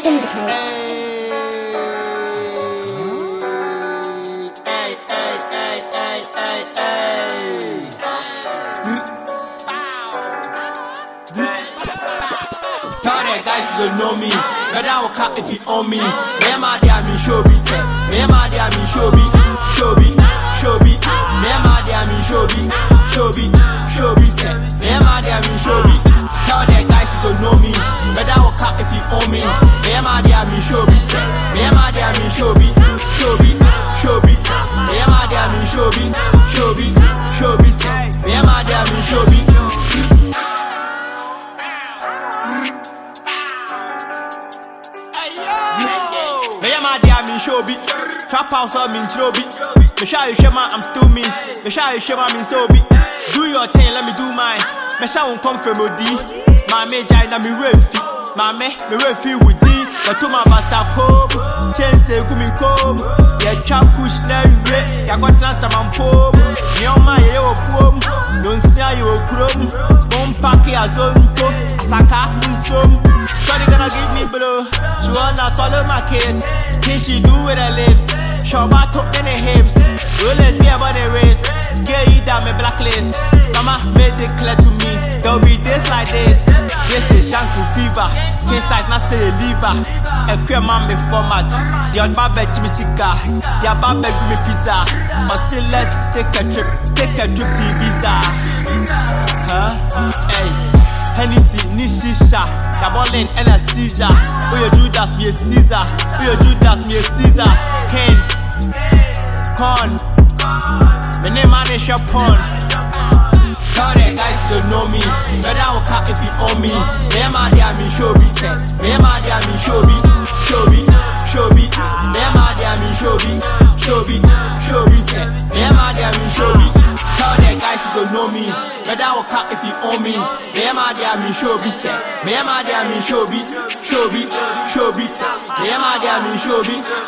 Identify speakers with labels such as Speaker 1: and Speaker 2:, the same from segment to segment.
Speaker 1: Syndicate.
Speaker 2: Tell that guys you don't know me. Better I will cut if you own me. Me and my dear me show be set. Me and my dear me show be Me and my dear me show be set. Me and my dear me show be. Tell that guys you don't know me. Better I will cut if you own me. Me and my dear me show be set. Me and my dear me show be set. Me and my dear me show be set. Me and my dear me show be. Show be trap house or mean trophy. Me shy you shema, I'm still me. Me shy you shema, mean so be. Do your thing, let me do mine. Me shy won't come from OD. My major na me refi. My me refi with D. But to my basa come. Chain say gumi come. Yeah trap push na re. Ya got answer man pom. Nyoma ye o pom. Don't say you o chrome. Don't pack it as on to. Asaka musom. Shawty gonna give me blow. She wanna swallow my case. Think she do with her lips. Shoba took in the hips. Rollers be about the wrist. Get you down my blacklist. Mama made it clear to me. There'll be days like this. This is Shanku fever. King size not say a liver. A queer man me format. The old bad me cigar. The bad give me pizza. Or say let's take a trip to Ibiza. Huh? Hey. Hennessy, Nishisha, the ballin' and a seizure. Oh, your Judas be a Caesar. Oh, your Judas be a Caesar. Ken, Con, my name is your pawn. Tell that guys you don't know me. Better I will cut if you own me. Me and my dear me show be set. Me and my dear me show be. Me and my dear me show be set. Me and my dear me show be. Tell that guys you don't know me. Better I will cut if you own me. Me and my dear me show be set. Me and my dear me show be set. Me and my dear me show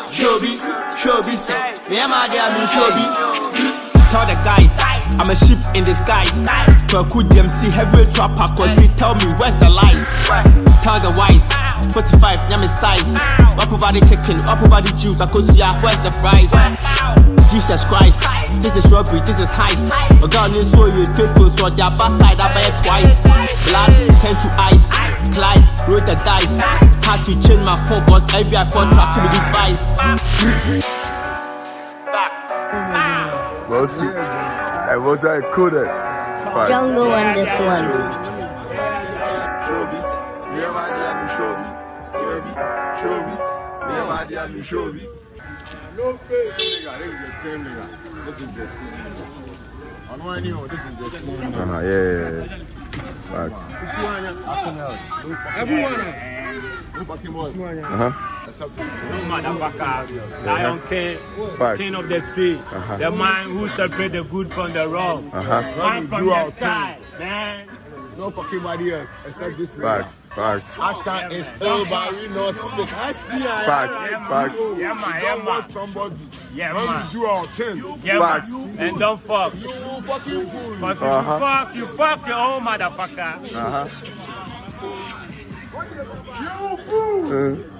Speaker 2: be set. Me and my dear me show be. Tell the guys, I'm a sheep in disguise. To a good DMC heavy trapper, cause he tell me where's the lies. Tell the wise, 45, yummy size. Up over the chicken, up over the juice, cause yeah, where's the fries? Jesus Christ, this is robbery, this is heist. A girl needs so you faithful, so their bad side I buy it twice. Blood turned to ice, Clyde rolled the dice. Had to change my phone cause FBI for track to me device.
Speaker 3: I was couldn't.
Speaker 1: Jungle on this one.
Speaker 3: No face, nigga. This is the same nigga. This is the same nigga. On one new, this is the same nigga. Yeah. Facts. Everyone. No fucking boy.
Speaker 4: No motherfucker. Lion King, king of the street. The man who separate the good from the wrong. Man from the sky, man.
Speaker 3: No fucking body else except this
Speaker 5: Facts.
Speaker 3: After is everybody not sick.
Speaker 5: Facts.
Speaker 4: Yeah, man.
Speaker 3: Somebody.
Speaker 4: Yeah,
Speaker 3: when
Speaker 4: man.
Speaker 3: we do our thing.
Speaker 4: Yeah,
Speaker 5: Facts.
Speaker 4: man. And don't fuck.
Speaker 3: You fucking fool.
Speaker 4: Cause you fuck your own motherfucker.
Speaker 3: You fool.